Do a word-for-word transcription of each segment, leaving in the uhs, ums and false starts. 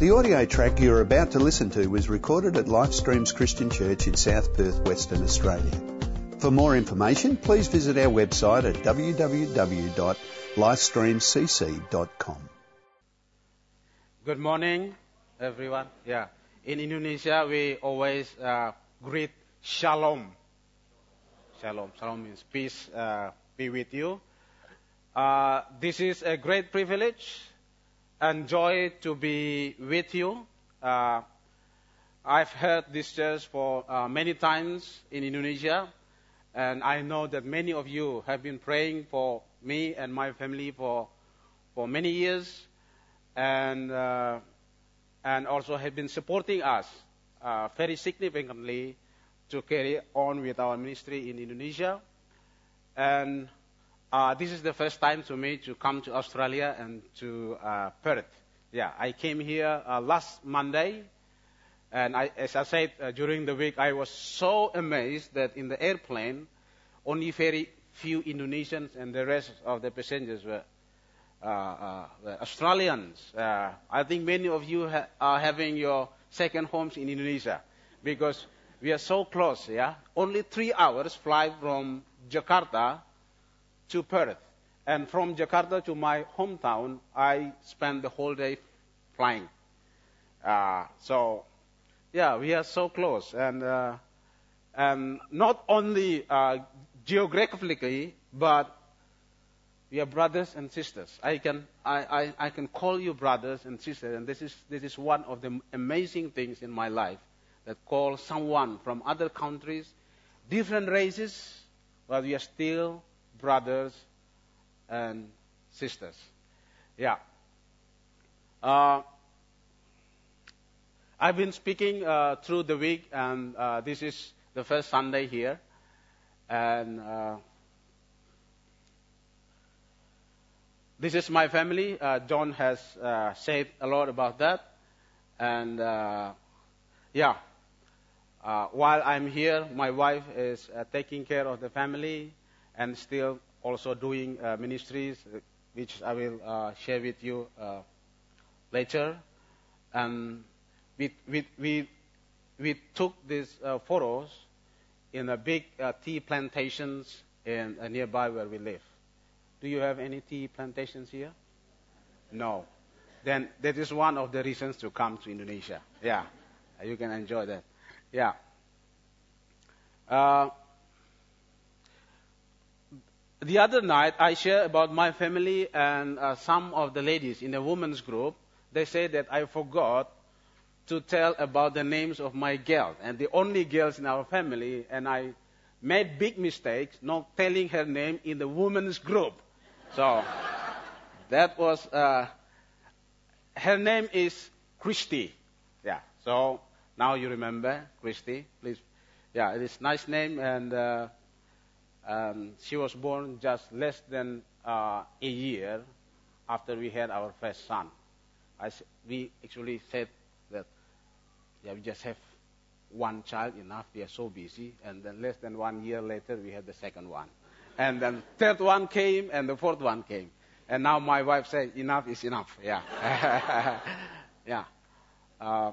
The audio track you're about to listen to was recorded at Lifestreams Christian Church in South Perth, Western Australia. For more information, please visit our website at w w w dot lifestream c c dot com. Good morning, everyone. Yeah, in Indonesia we always uh, greet Shalom. Shalom. Shalom means peace uh, be with you. Uh, this is a great privilege and joy to be with you. Uh, I've heard this church for uh, many times in Indonesia, and I know that many of you have been praying for me and my family for for many years, and uh, and also have been supporting us uh, very significantly to carry on with our ministry in Indonesia. And Uh, this is the first time to me to come to Australia and to uh, Perth. Yeah, I came here uh, last Monday, and I, as I said uh, during the week, I was so amazed that in the airplane, only very few Indonesians and the rest of the passengers were, uh, uh, were Australians. Uh, I think many of you ha- are having your second homes in Indonesia because we are so close. Yeah, only three hours flight from Jakarta to Perth, and from Jakarta to my hometown, I spent the whole day flying. Uh, so, yeah, we are so close, and uh, and not only uh, geographically, but we are brothers and sisters. I can I, I, I can call you brothers and sisters, and this is this is one of the amazing things in my life, that call someone from other countries, different races, but we are still brothers and sisters. Yeah. Uh, I've been speaking uh, through the week, and uh, this is the first Sunday here. And uh, this is my family. Uh, John has uh, said a lot about that. And uh, yeah, uh, while I'm here, my wife is uh, taking care of the family, and still also doing uh, ministries, which I will uh, share with you uh, later. And we we we, we took these uh, photos in a big uh, tea plantations in uh, nearby where we live. Do you have any tea plantations here? No. Then that is one of the reasons to come to Indonesia. Yeah, you can enjoy that. Yeah. Uh, The other night, I shared about my family, and uh, some of the ladies in the women's group, they said that I forgot to tell about the names of my girls, and the only girls in our family, and I made big mistakes not telling her name in the women's group. So that was, uh, her name is Christy. Yeah, so now you remember Christy, please. Yeah, it is a nice name, and uh, Um, she was born just less than uh, a year after we had our first son. I, we actually said that, yeah, we just have one child enough. We are so busy. And then less than one year later, we had the second one. And then third one came, and the fourth one came. And now my wife said, enough is enough. Yeah. yeah. Uh,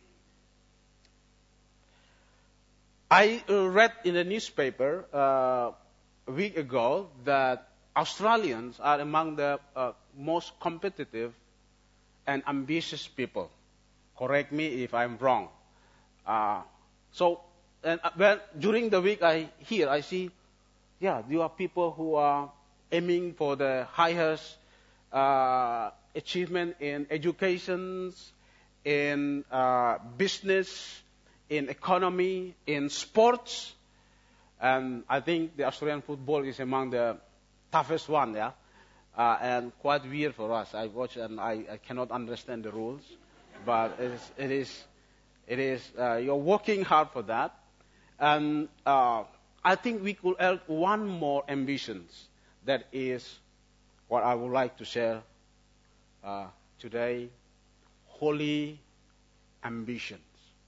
I uh, read in the newspaper uh, a week ago that Australians are among the uh, most competitive and ambitious people. Correct me if I'm wrong. Uh, so, and, uh, well, during the week I hear, I see, yeah, there are people who are aiming for the highest uh, achievement in education, in uh, business, in economy, in sports. And I think the Australian football is among the toughest one, yeah, uh, and quite weird for us. I watch and I, I cannot understand the rules, but it is, it is, it is. Uh, you're working hard for that, and uh, I think we could add one more ambitions. That is what I would like to share uh, today: holy ambitions.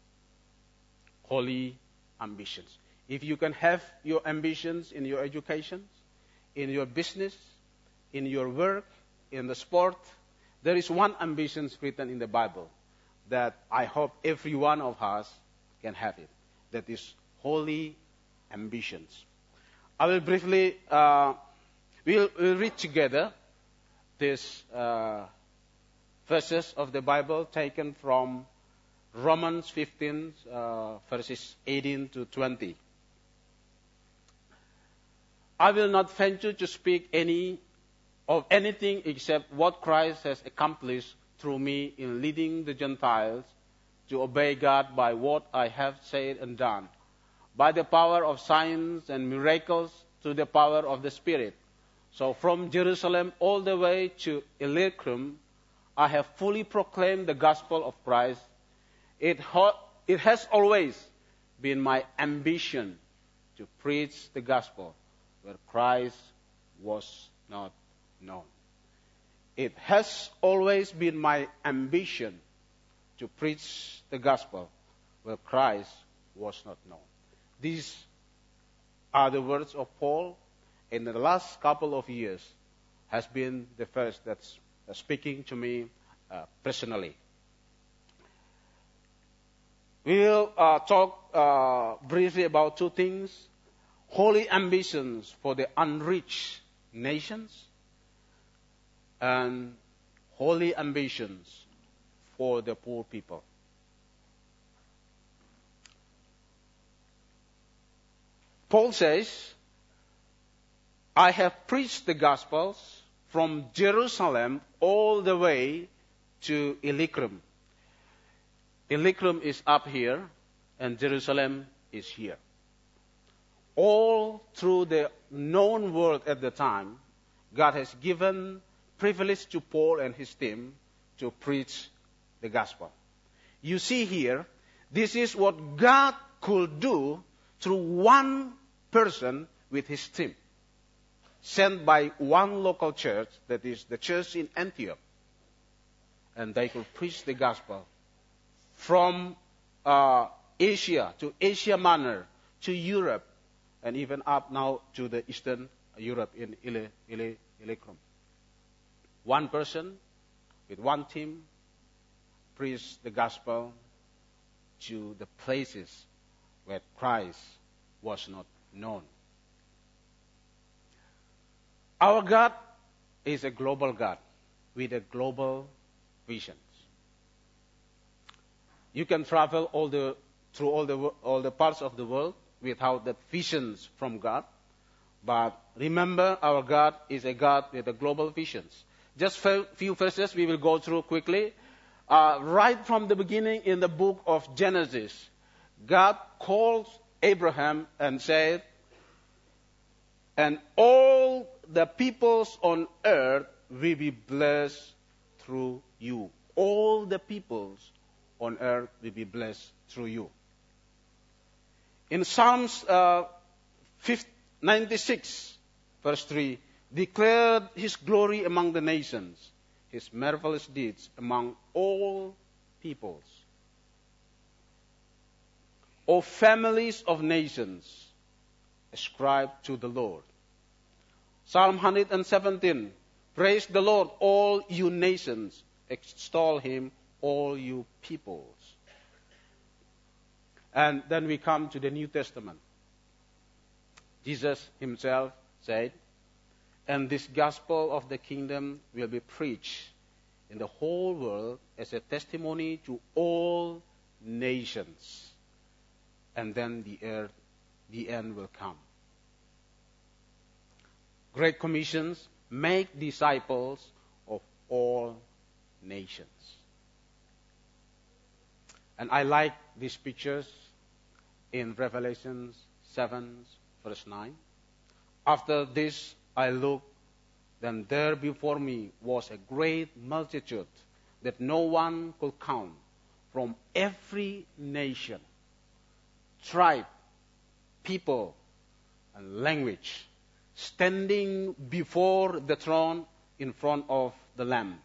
Holy ambitions. If you can have your ambitions in your education, in your business, in your work, in the sport, there is one ambition written in the Bible. that I hope every one of us can have it. That is holy ambitions. I will briefly, uh, we'll, we'll read together these uh, verses of the Bible taken from Romans fifteen, uh, verses eighteen to twenty. I will not venture to speak any of anything except what Christ has accomplished through me in leading the Gentiles to obey God by what I have said and done, by the power of signs and miracles, through the power of the Spirit. So from Jerusalem all the way to Illyricum, I have fully proclaimed the gospel of Christ. It, ho- it has always been my ambition to preach the gospel where Christ was not known. It has always been my ambition to preach the gospel where Christ was not known. These are the words of Paul in the last couple of years has been the first that's speaking to me uh, personally. We will uh, talk uh, briefly about two things: holy ambitions for the unreached nations and holy ambitions for the poor people. Paul says, I have preached the Gospels from Jerusalem all the way to Illyricum. Illyricum is up here, and Jerusalem is here. All through the known world at the time, God has given privilege to Paul and his team to preach the gospel. You see here, this is what God could do through one person with his team, sent by one local church, that is the church in Antioch. And they could preach the gospel from uh, Asia to Asia Minor to Europe, and even up now to the Eastern Europe in Illyricum. One person with one team preached the gospel to the places where Christ was not known. Our God is a global God with a global vision. You can travel all the through all the all the parts of the world without the visions from God, but remember, our God is a God with a global visions. Just a few verses we will go through quickly. Uh, right from the beginning in the book of Genesis, God calls Abraham and said, and all the peoples on earth will be blessed through you. All the peoples on earth will be blessed through you. In Psalms uh, ninety-six, verse three, declared his glory among the nations, his marvelous deeds among all peoples. O families of nations, ascribe to the Lord. Psalm one seventeen, praise the Lord, all you nations, extol him, all you peoples. And then we come to the New Testament. Jesus himself said, and this gospel of the kingdom will be preached in the whole world as a testimony to all nations. And then the earth, the end will come. Great commissions, make disciples of all nations. And I like these pictures in Revelation seven, verse nine. After this I looked, then there before me was a great multitude that no one could count, from every nation, tribe, people, and language, standing before the throne in front of the Lamb.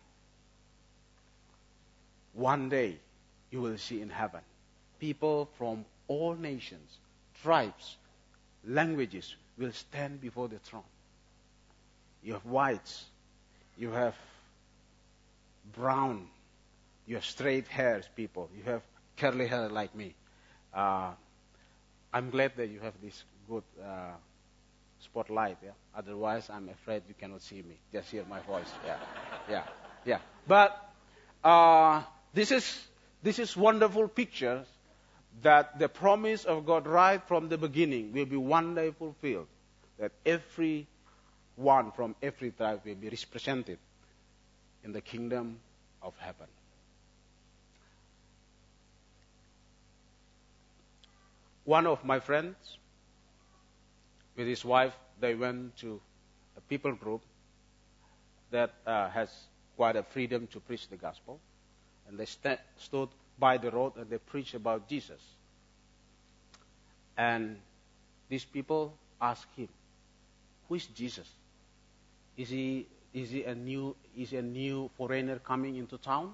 One day you will see in heaven people from all nations, tribes, languages will stand before the throne. You have whites, you have brown, You have straight hairs, people. You have curly hair like me. Uh, I'm glad that you have this good uh, spotlight. Yeah. Otherwise, I'm afraid you cannot see me. Just hear my voice. Yeah, yeah, yeah. But uh, this is this is wonderful pictures that the promise of God right from the beginning will be one day fulfilled. That every one from every tribe will be represented in the kingdom of heaven. One of my friends, with his wife, they went to a people group that uh, has quite a freedom to preach the gospel. And they st- stood by the road and they preached about Jesus. And these people asked him, "Who is Jesus? Is he is he a new is he a new foreigner coming into town?"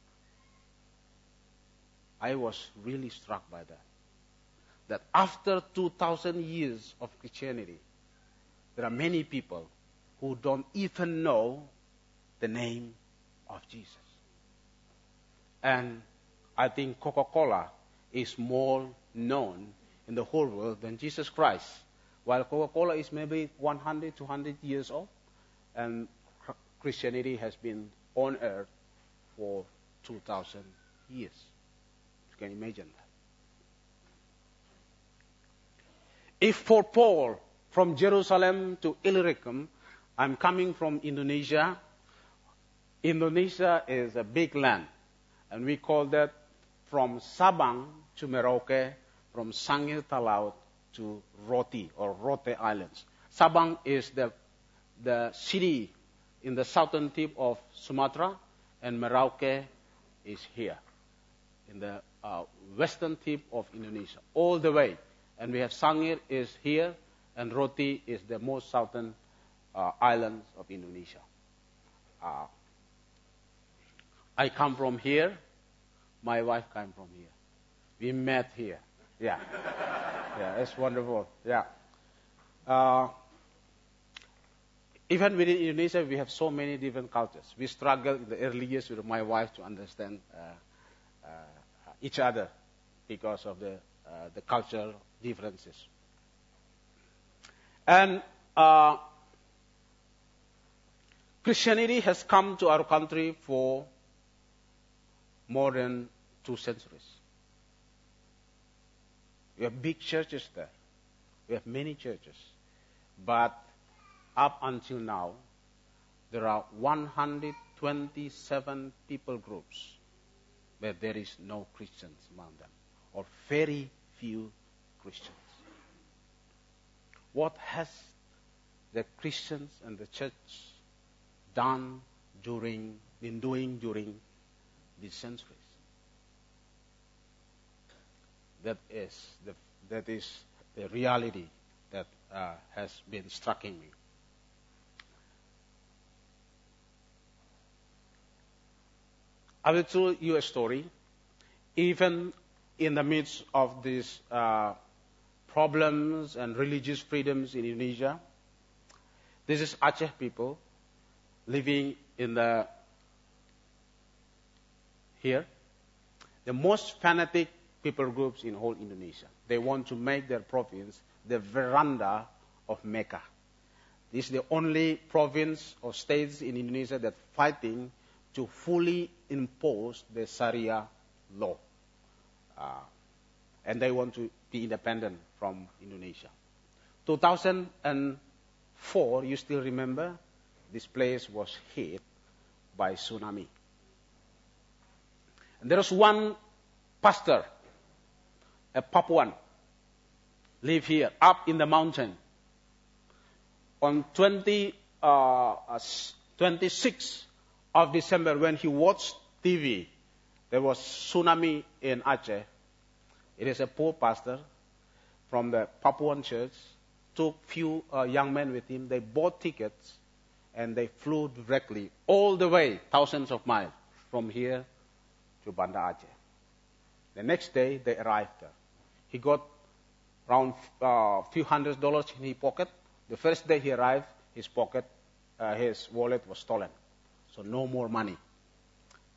I was really struck by that. That after two thousand years of Christianity, there are many people who don't even know the name of Jesus. And I think Coca-Cola is more known in the whole world than Jesus Christ. While Coca-Cola is maybe one hundred, two hundred years old, and Christianity has been on earth for two thousand years. You can imagine that. If for Paul, from Jerusalem to Illyricum, I'm coming from Indonesia. Indonesia is a big land, and we call that from Sabang to Merauke, from Sangir Talaut to Roti or Rote Islands. Sabang is the the city in the southern tip of Sumatra, and Merauke is here in the uh, western tip of Indonesia, all the way. And we have Sangir is here, and Roti is the most southern uh, islands of Indonesia. Uh, I come from here. My wife came from here. We met here. Yeah. Yeah, it's wonderful. Yeah. Uh, even within Indonesia, we have so many different cultures. We struggled in the early years with my wife to understand uh, uh, each other because of the uh, the cultural differences. And uh, Christianity has come to our country for more than two centuries. We have big churches there. We have many churches. But up until now, there are one hundred twenty-seven people groups where there is no Christians among them, or very few Christians. What has the Christians and the church done during, been doing during these centuries? That is the that is the reality that uh, has been striking me. I will tell you a story. Even in the midst of these uh, problems and religious freedoms in Indonesia, this is Aceh people living in the here, the most fanatic people groups in whole Indonesia. They want to make their province the veranda of Mecca. This is the only province or states in Indonesia that fighting to fully impose the Sharia law. Uh, and they want to be independent from Indonesia. two thousand four, you still remember, this place was hit by tsunami. And there was one pastor, a Papuan, live here, up in the mountain. On twenty, uh, twenty-sixth of December, when he watched T V, there was tsunami in Aceh. It is a poor pastor from the Papuan church, took few uh, young men with him. They bought tickets, and they flew directly all the way, thousands of miles, from here to Banda Aceh. The next day, they arrived there. He got around a uh, few hundred dollars in his pocket. The first day he arrived, his pocket, uh, his wallet was stolen. So no more money.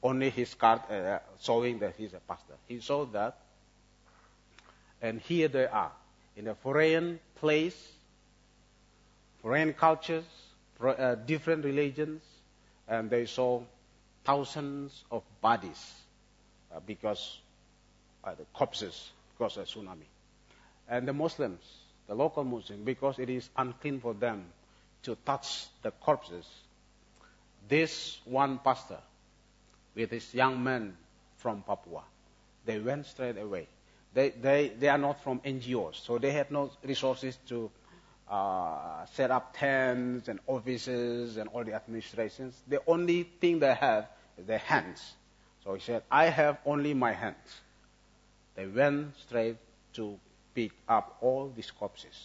only his card uh, showing that he's a pastor. He saw that, and here they are, in a foreign place, foreign cultures, uh, different religions, and they saw thousands of bodies uh, because uh, the corpses because of tsunami. And the Muslims, the local Muslims, because it is unclean for them to touch the corpses, this one pastor with this young man from Papua, they went straight away. They, they, they are not from N G Os, so they had no resources to uh, set up tents and offices and all the administrations. The only thing they have is their hands. So he said, I have only my hands. They went straight to pick up all these corpses.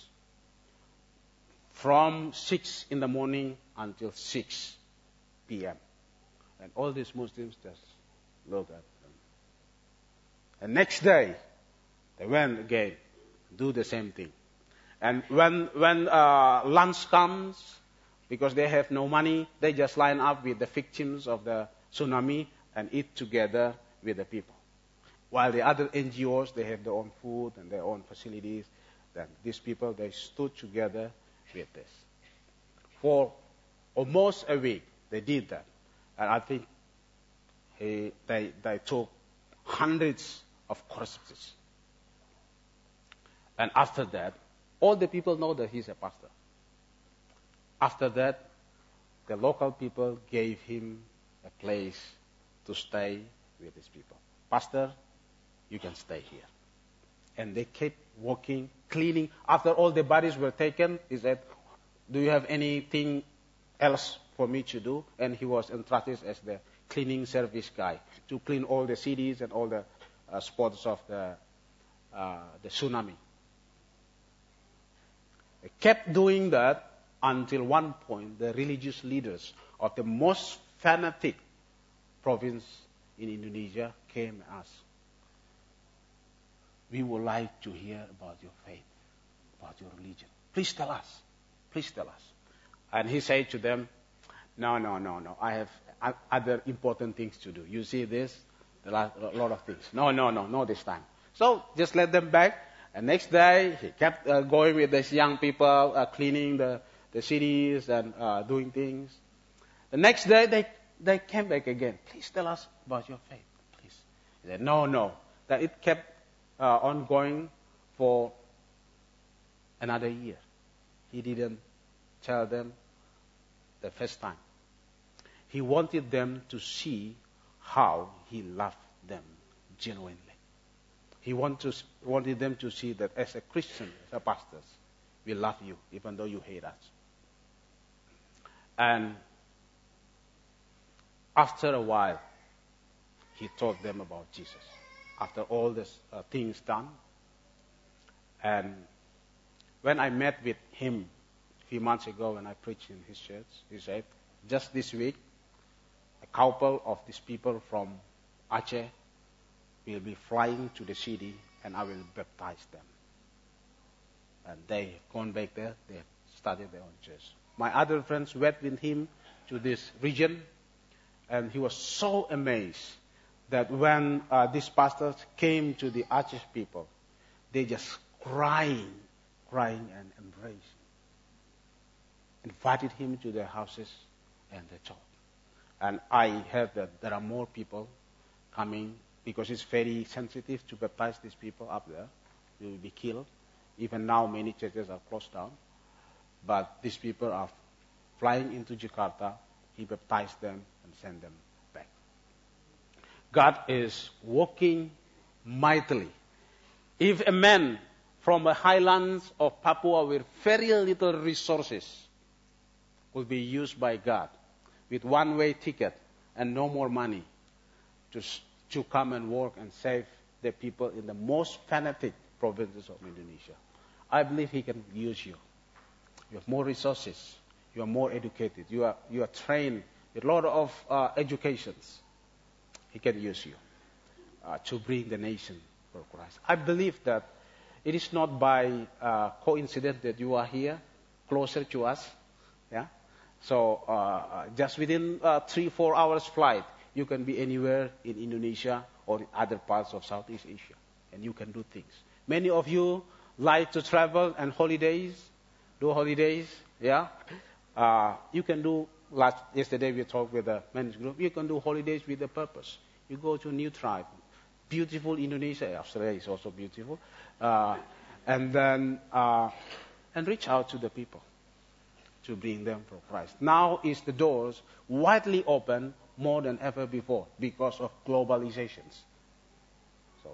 From six in the morning until six p.m. And all these Muslims just look at them. And next day, they went again, do the same thing. And when when uh, lunch comes, because they have no money, they just line up with the victims of the tsunami and eat together with the people. While the other N G Os, they have their own food and their own facilities. Then these people, they stood together with this. For almost a week, they did that. And I think he, they, they took hundreds of corpses. And after that, all the people know that he's a pastor. After that, the local people gave him a place to stay with his people. Pastor, you can stay here. And they kept working, cleaning. After all the bodies were taken, he said, do you have anything else for me to do? And he was entrusted as the cleaning service guy to clean all the cities and all the uh, spots of the, uh, the tsunami. They kept doing that until one point the religious leaders of the most fanatic province in Indonesia came and asked, we would like to hear about your faith, about your religion. Please tell us. Please tell us. And he said to them, no, no, no, no. I have other important things to do. You see this? There are a lot of things. No, no, no, not this time. So just let them back. And next day, he kept uh, going with these young people, uh, cleaning the, the cities and uh, doing things. The next day, they, they came back again. Please tell us about your faith, please. He said, no, no. That it kept uh, on going for another year. He didn't tell them the first time. He wanted them to see how he loved them genuinely. He want to, wanted them to see that as a Christian, as a pastor, we love you, even though you hate us. And after a while, he taught them about Jesus. After all these uh, things done, and when I met with him a few months ago when I preached in his church, he said, just this week, a couple of these people from Aceh will be flying to the city and I will baptize them. And they have gone back there, they have started their own church. My other friends went with him to this region, and he was so amazed that when uh, these pastors came to the Aceh people, they just crying, crying and embracing. Invited him to their houses and they talked. And I heard that there are more people coming because it's very sensitive to baptize these people up there. They will be killed. Even now, many churches are closed down. But these people are flying into Jakarta. He baptized them and sent them back. God is working mightily. If a man from the highlands of Papua with very little resources will be used by God with one-way ticket and no more money to, to come and work and save the people in the most fanatic provinces of Indonesia, I believe he can use you. You have more resources. You are more educated. You are, you are trained with a lot of uh, educations. He can use you uh, to bring the nation for Christ. I believe that it is not by uh, coincidence that you are here, closer to us. Yeah. So uh, just within uh, three, four hours flight, You can be anywhere in Indonesia or in other parts of Southeast Asia, and you can do things. Many of you like to travel and holidays, do holidays, yeah? Uh, you can do, last, yesterday we talked with the men's group, you can do holidays with a purpose. You go to a new tribe, beautiful Indonesia, Australia is also beautiful, uh, and then, uh, and reach out to the people to bring them for Christ. Now is the doors widely open more than ever before because of globalizations. So,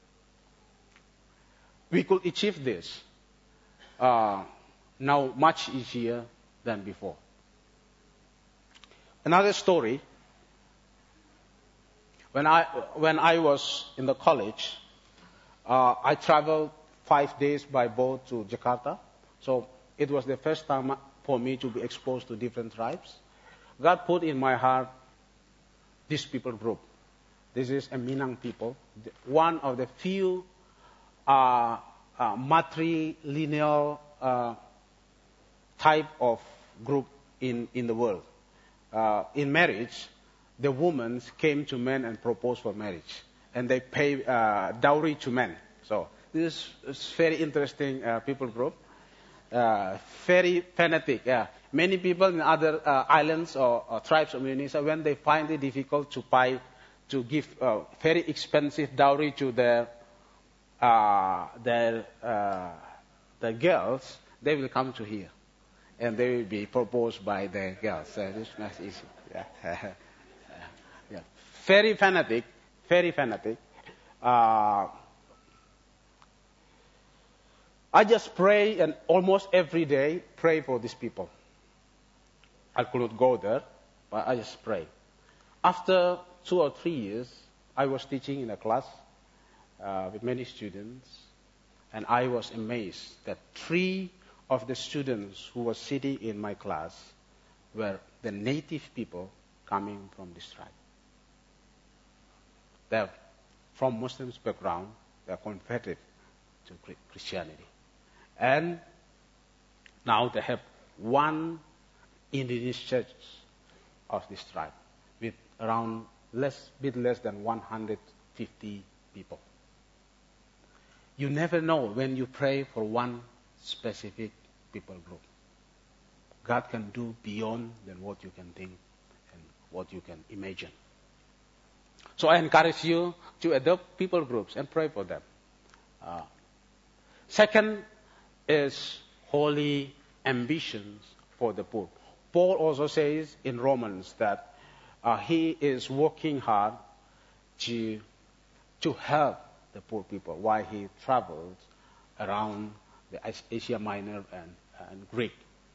we could achieve this uh, now much easier than before. Another story, when I, when I was in the college, uh, I traveled five days by boat to Jakarta. So it was the first time for me to be exposed to different tribes. God put in my heart this people group. This is a Minang people, one of the few uh, uh, matrilineal uh, type of group in, in the world. Uh, in marriage, the women came to men and proposed for marriage, and they pay uh, dowry to men. So this is very interesting uh, people group. Uh, very fanatic. Yeah. Many people in other uh, islands or, or tribes of Indonesia, when they find it difficult to buy, to give uh, very expensive dowry to their uh, their uh, the girls, they will come to here, and they will be proposed by the girls. So this is not easy. Yeah. Yeah. Very fanatic. Very fanatic. Uh, I just pray, and almost every day pray for these people. I could not go there, but I just pray. After two or three years, I was teaching in a class uh, with many students, and I was amazed that three of the students who were sitting in my class were the native people coming from this tribe. They're from Muslim background, they're converted to Christianity. And now they have one Indonesian church of this tribe with around less, bit less than one hundred fifty people. You never know when you pray for one specific people group. God can do beyond than what you can think and what you can imagine. So I encourage you to adopt people groups and pray for them. Uh, second is holy ambitions for the poor. Paul also says in Romans that uh, he is working hard to to help the poor people while he travels around the Asia Minor and, and Greek.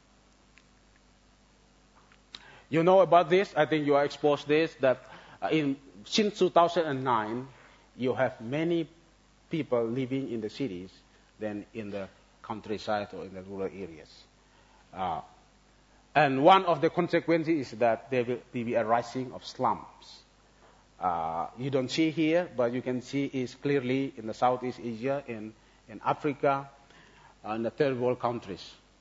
You know about this? I think you are exposed to this, that uh, in since two thousand nine, you have many people living in the cities than in the countryside or in the rural areas. Uh, and one of the consequences is that there will be a rising of slums. Uh, you don't see here, but you can see is clearly in the Southeast Asia, in, in Africa, and the third world countries.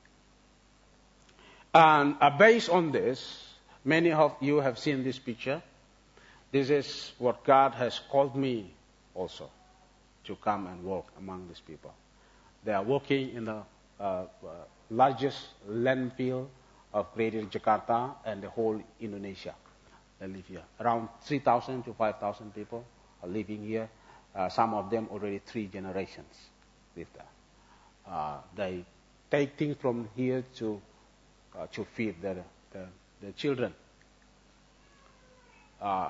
And uh, based on this, many of you have seen this picture. This is what God has called me also to come and work among these people. They are working in the uh, uh, largest landfill of Greater Jakarta and the whole Indonesia. They live here. Around three thousand to five thousand people are living here. Uh, some of them already three generations live there. Uh, they take things from here to uh, to feed the, the, the children. Uh,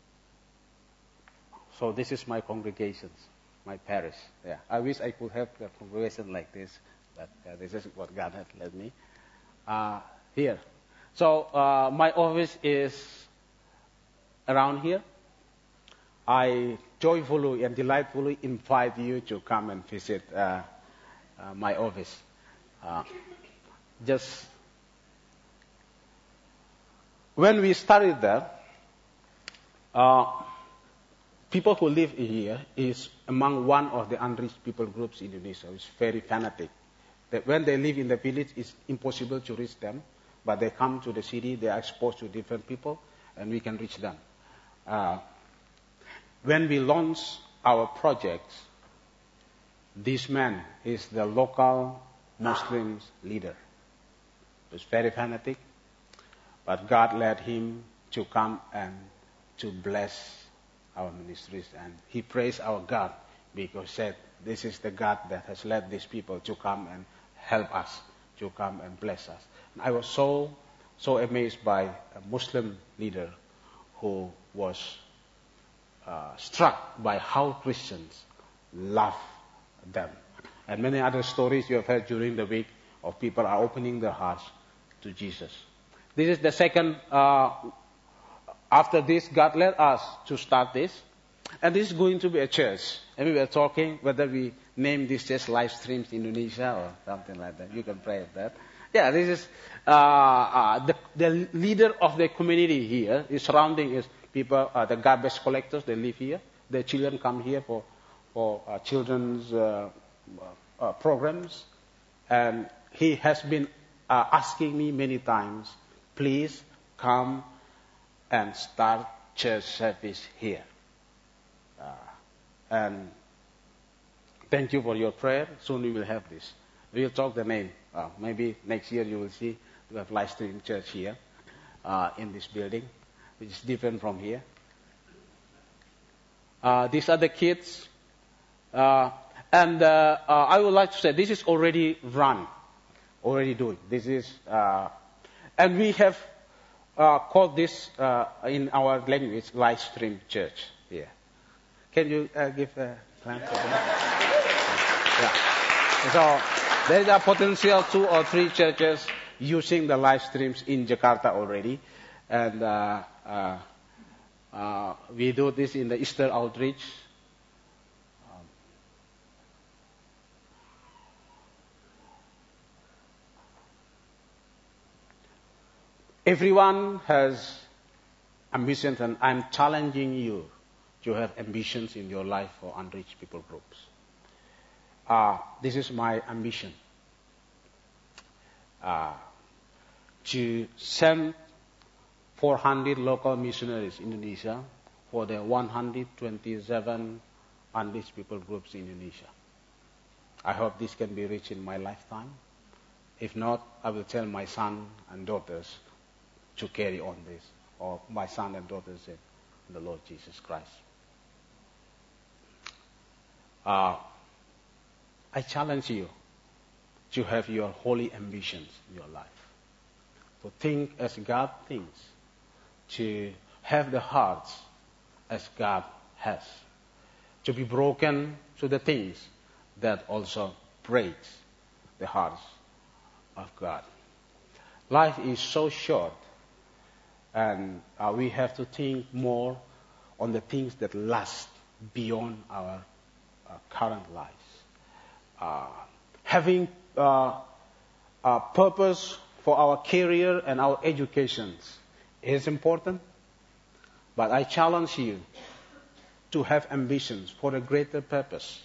so this is my congregations, my parish. Yeah, I wish I could have a congregation like this, but uh, this is what God has led me. Uh, here. So uh, my office is around here. I joyfully and delightfully invite you to come and visit uh, uh, my office. Uh, just when we started there, uh, people who live here is among one of the unreached people groups in Indonesia. It's very fanatic. That when they live in the village, it's impossible to reach them. But they come to the city, they are exposed to different people, and we can reach them. Uh, when we launched our project, this man is the local Muslim leader. He was very fanatic, but God led him to come and to bless our ministries. And he praised our God because he said, this is the God that has led these people to come and help us, to come and bless us. And I was so, so amazed by a Muslim leader who was uh, struck by how Christians love them. And many other stories you have heard during the week of people are opening their hearts to Jesus. This is the second, uh, after this, God led us to start this. And this is going to be a church. And we were talking whether we name this church Live Streams Indonesia or something like that. You can pray at that. Yeah, this is uh, uh, the, the leader of the community here. His surrounding is people, uh, the garbage collectors, they live here. Their children come here for, for uh, children's uh, uh, programs. And he has been uh, asking me many times, please come and start church service here. Uh, and thank you for your prayer. Soon we will have this. We'll talk the name. Uh, maybe next year you will see we have live stream church here uh, in this building, which is different from here. Uh, these are the kids. Uh, and uh, uh, I would like to say this is already run, already doing. This is, uh, and we have uh, called this uh, in our language live stream church here. Can you uh, give a glance at that? Yeah. So there is a potential two or three churches using the live streams in Jakarta already, and uh, uh, uh, we do this in the Easter outreach. Um, everyone has ambitions, and I'm challenging you to have ambitions in your life for unreached people groups. Uh, this is my ambition. Uh, to send four hundred local missionaries in Indonesia for the one hundred twenty-seven unreached people groups in Indonesia. I hope this can be reached in my lifetime. If not, I will tell my son and daughters to carry on this, or my son and daughters in the Lord Jesus Christ. Uh, I challenge you to have your holy ambitions in your life. To think as God thinks. To have the hearts as God has. To be broken to the things that also breaks the hearts of God. Life is so short, and uh, we have to think more on the things that last beyond our uh, current lives. Uh, having uh, a purpose for our career and our educations is important, but I challenge you to have ambitions for a greater purpose,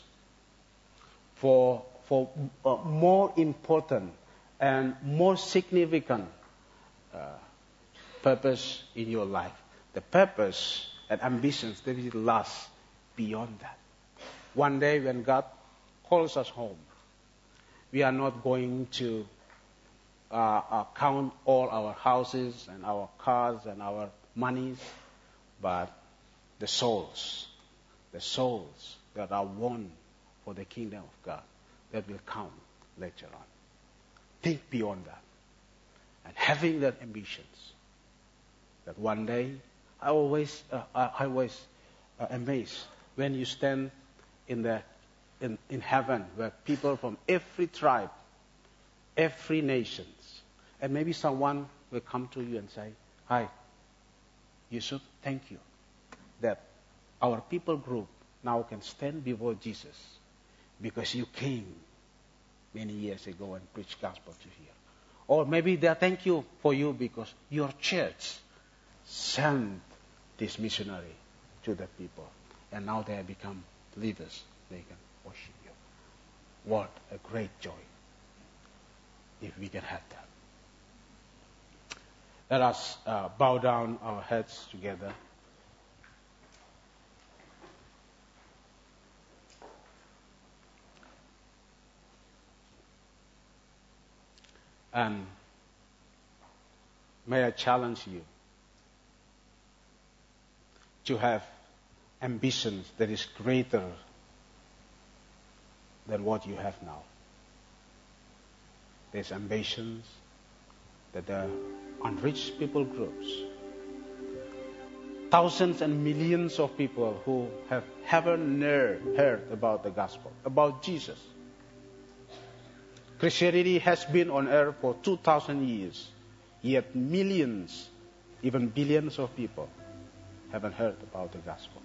for for uh, more important and more significant uh, purpose in your life. The purpose and ambitions that will last beyond that. One day when God calls us home, we are not going to uh, uh, count all our houses and our cars and our monies, but the souls, the souls that are won for the kingdom of God, that will count later on. Think beyond that. And having that ambitions, that one day, I always, uh, I always uh, amazed when you stand in the in, in heaven, where people from every tribe, every nations, and maybe someone will come to you and say, "Hi, you should thank you that our people group now can stand before Jesus because you came many years ago and preached gospel to here." Or maybe they thank you for you because your church sent this missionary to the people, and now they have become leaders. They can worship you. What a great joy if we can have that. Let us uh, bow down our heads together. And may I challenge you to have ambitions that is greater than what you have now. There's ambitions that the unreached people groups, thousands and millions of people who have haven't heard about the gospel, about Jesus. Christianity has been on earth for two thousand years, yet millions, even billions of people haven't heard about the gospel.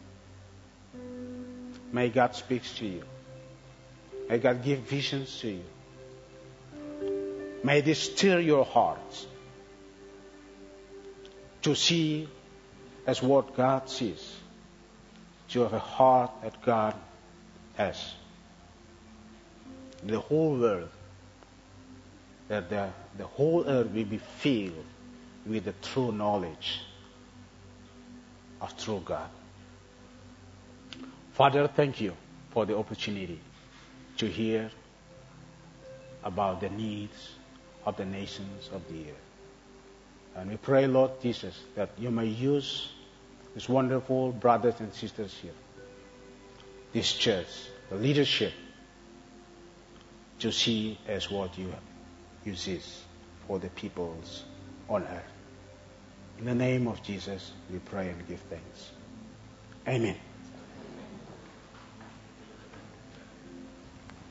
May God speak to you. May God give visions to you. May this stir your hearts to see as what God sees, to have a heart that God has. The whole world, that the, the whole earth will be filled with the true knowledge of true God. Father, thank you for the opportunity to hear about the needs of the nations of the earth. And we pray, Lord Jesus, that you may use these wonderful brothers and sisters here, this church, the leadership, to see as what you, you see for the peoples on earth. In the name of Jesus, we pray and give thanks. Amen.